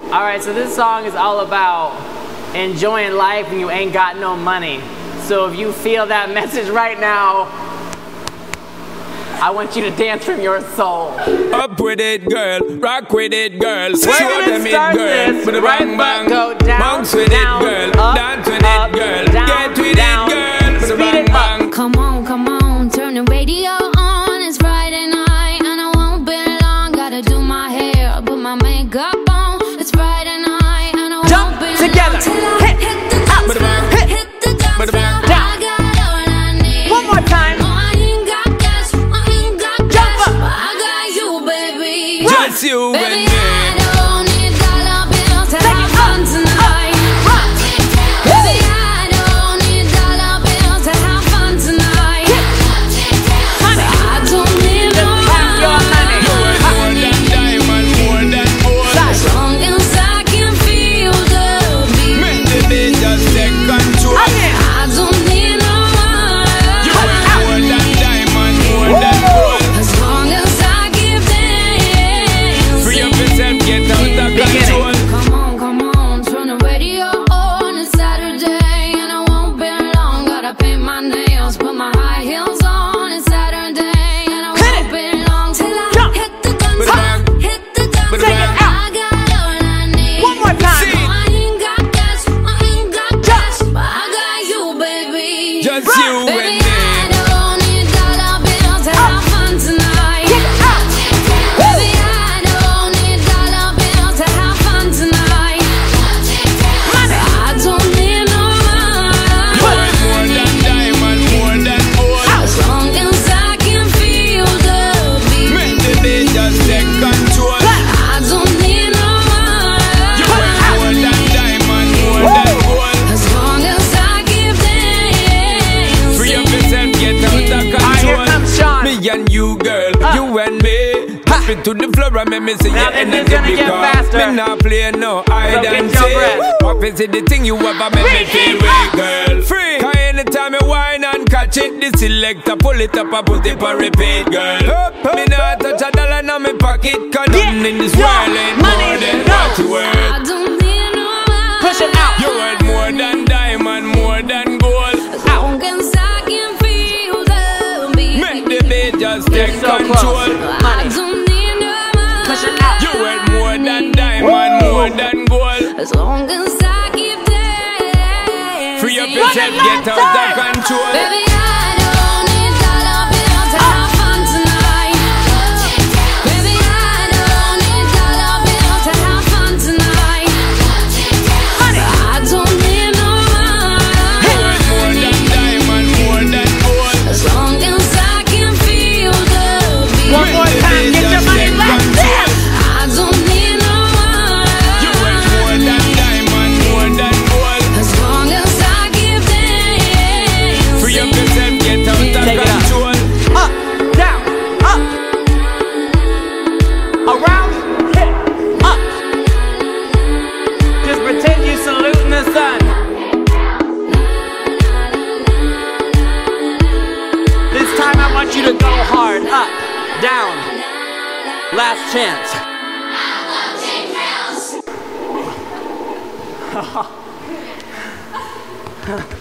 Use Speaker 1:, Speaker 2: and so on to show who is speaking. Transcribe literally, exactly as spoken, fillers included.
Speaker 1: Alright, so this song is all about enjoying life when you ain't got no money. So if you feel that message right now, I want you to dance from your soul.
Speaker 2: Up with it, girl. Rock with it, girl.
Speaker 1: We're gonna start this
Speaker 2: with a
Speaker 1: right
Speaker 2: bang bang.
Speaker 1: Go down,
Speaker 2: Bounce with
Speaker 1: down,
Speaker 2: it, girl.
Speaker 1: up,
Speaker 2: Dance with
Speaker 1: up,
Speaker 2: it, girl.
Speaker 1: down,
Speaker 2: Get with
Speaker 1: down.
Speaker 2: it, girl. With a
Speaker 1: Speed
Speaker 2: bang
Speaker 1: it up.
Speaker 2: bang.
Speaker 3: Come on, come on, turn the radio on. It's Friday night and I won't be long. Gotta do my hair, put my makeup on. It's Friday night and I
Speaker 1: Jump
Speaker 3: won't be
Speaker 1: together.
Speaker 3: long till I
Speaker 1: Hit,
Speaker 3: hit the
Speaker 1: up,
Speaker 3: dance floor.
Speaker 1: hit,
Speaker 3: Hit the dance
Speaker 2: bada bang,
Speaker 3: floor.
Speaker 1: down.
Speaker 3: I got all I need.
Speaker 1: One more time.
Speaker 3: No, I ain't got cash, I ain't got
Speaker 1: Jump
Speaker 3: cash,
Speaker 1: up.
Speaker 3: but I got you, baby.
Speaker 2: Just you and
Speaker 3: Baby,
Speaker 2: me.
Speaker 3: I don't need dollar bills to
Speaker 1: Take
Speaker 3: have
Speaker 1: it
Speaker 3: fun
Speaker 1: up,
Speaker 3: tonight.
Speaker 1: rock.
Speaker 3: Baby, I don't need dollar bills to have fun tonight.
Speaker 1: Money.
Speaker 3: I don't need no
Speaker 1: Just count your money.
Speaker 2: You are more than diamond, more than gold.
Speaker 3: as long as I can feel the beat.
Speaker 2: Make the beat just take control.
Speaker 1: Again.
Speaker 3: I don't need no
Speaker 2: You
Speaker 3: money
Speaker 2: are more than diamond, more than gold.
Speaker 3: as long as I keep dancing.
Speaker 2: Free up yourself, get out of
Speaker 1: Beginning.
Speaker 2: control.
Speaker 3: Come on, come on, turn the radio on. It's Saturday and I won't be long. Gotta paint my nails, put my high heels on. It's Saturday and I
Speaker 1: Hit
Speaker 3: won't
Speaker 1: it.
Speaker 3: be long till I
Speaker 1: Jump.
Speaker 3: hit the guns.
Speaker 2: Bada bang.
Speaker 3: Hit the guns.
Speaker 2: Bada bang.
Speaker 3: I got all I need.
Speaker 1: One more time.
Speaker 3: No, I ain't got cash, I ain't got
Speaker 1: Jump.
Speaker 3: cash, but I got you, baby.
Speaker 2: Just you and
Speaker 3: Baby,
Speaker 2: me.
Speaker 3: I don't need dollar bills to have fun tonight. Baby, I don't need dollar bills to have fun tonight. I don't need no
Speaker 2: You
Speaker 3: money
Speaker 2: are more than diamond, more than gold.
Speaker 3: as long as I can feel the beat.
Speaker 2: Make the beat just take control.
Speaker 3: I don't need no
Speaker 2: You
Speaker 3: money
Speaker 2: are more than diamond, more than gold.
Speaker 3: as long as I keep dancing.
Speaker 2: Free up yourself, get out of
Speaker 1: Alright, here
Speaker 2: control.
Speaker 1: comes Sean.
Speaker 2: Me and you, girl, you and me. Tap it to the floor and make me see
Speaker 1: Now
Speaker 2: your
Speaker 1: this is
Speaker 2: energy
Speaker 1: gonna get
Speaker 2: because
Speaker 1: faster.
Speaker 2: me not play no hide
Speaker 1: So
Speaker 2: and
Speaker 1: get your
Speaker 2: seek.
Speaker 1: breath.
Speaker 2: What is it the thing you ever make me feel weak, girl? Free. Cause anytime I whine and catch it, the selector pull it up and put it for repeat, girl. Me not touch a dollar in my pocket, cause nothing in this
Speaker 1: your
Speaker 2: world ain't
Speaker 1: money,
Speaker 2: more than
Speaker 1: go.
Speaker 2: what you worth.
Speaker 3: I don't need no money
Speaker 1: Push it out.
Speaker 2: You worth more than diamond, more than gold.
Speaker 3: as long as I can feel the beat.
Speaker 2: Make the beat just take
Speaker 1: so close.
Speaker 2: control.
Speaker 3: I don't need no money
Speaker 1: Push it out.
Speaker 2: You worth more than diamond, more than gold.
Speaker 3: as long as I keep dancing.
Speaker 2: Free up yourself, get out of control.
Speaker 3: Baby, I don't need dollar bills to have fun tonight. Baby, I don't need dollar bills to have fun tonight. I don't need no
Speaker 2: You worth more
Speaker 3: money
Speaker 2: than diamond, more than gold.
Speaker 3: as long as I can feel the beat.
Speaker 1: One more time. Get your money left there.
Speaker 3: I don't need no
Speaker 2: You worth more
Speaker 3: money
Speaker 2: than diamond, more than gold.
Speaker 3: as long as I keep dancing.
Speaker 2: Free up yourself, get out of
Speaker 1: Take it up.
Speaker 2: control.
Speaker 1: Up, down, up. Around, hit, up. Just pretend you saluting the sun. This time I want you to go hard. Up, down. Last chance.